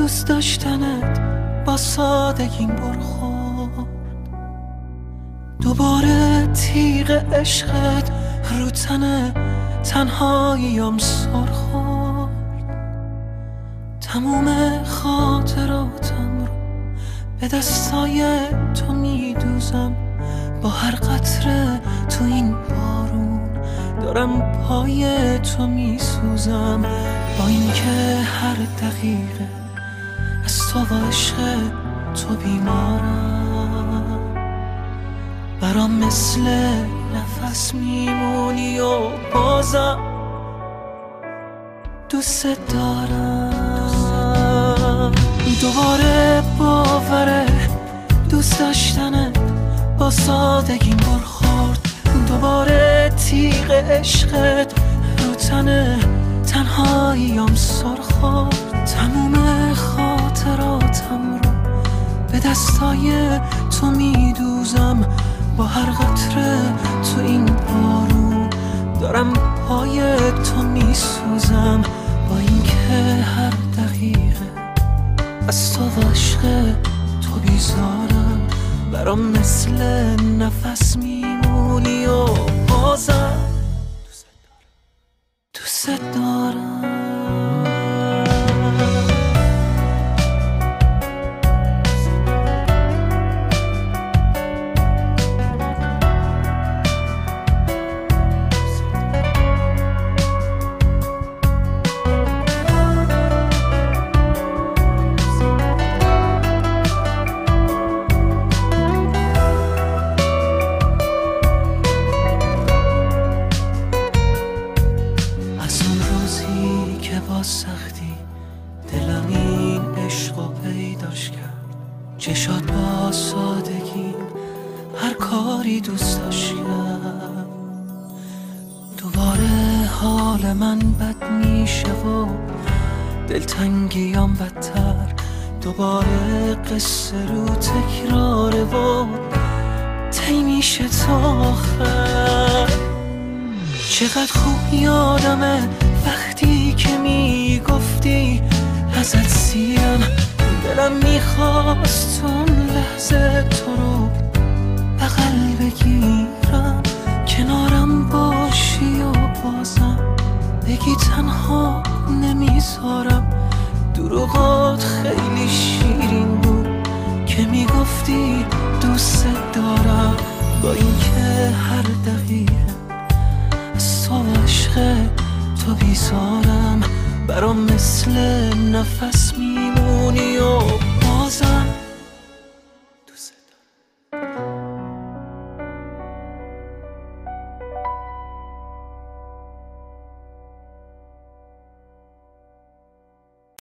دوست داشتنت با سادگیم برخورد، دوباره تیغ عشقت رو تن تنهاییم سر خورد. تموم خاطراتم رو به دستای تو میدوزم، با هر قطره تو این بارون دارم پای تو میسوزم. با اینکه هر دقیقه از تو و عشق تو بیمارم، برام مثل نفس میمونی و بازم دوست دارم. دوباره باوره دوست داشتنت با سادگیم برخورد، دوباره تیغ عشقت رو تن تنهاییم سر خورد. تموم خاطراتم رو به دستای تو میدوزم، با هر قطره تو این بارون دارم پای تو میسوزم. با اینکه هر دقیقه از تو و عشق تو بیزارم، برام مثل نفس میمونی و بازم دوست دارم. با سختی دلم این عشق رو پیداش کرد، چشات با سادگی هر کاری دوست داشت کرد. دوباره حال من بد میشه و دلتنگیام بدتر، دوباره قصه رو تکراره و طی میشه تا آخر. چقدر خوب یادمه وقتی که میگفتی ازت سیرم، دلم میخواست اون لحظه تو رو بغل بگیرم، کنارم باشی و بازم بگی تنها نمیذارم. دروغات خیلی شیرین بود که میگفتی دوست دارم، با اینکه هر دقیقه از تو و عشق تو بیزارم، برام مثل نفس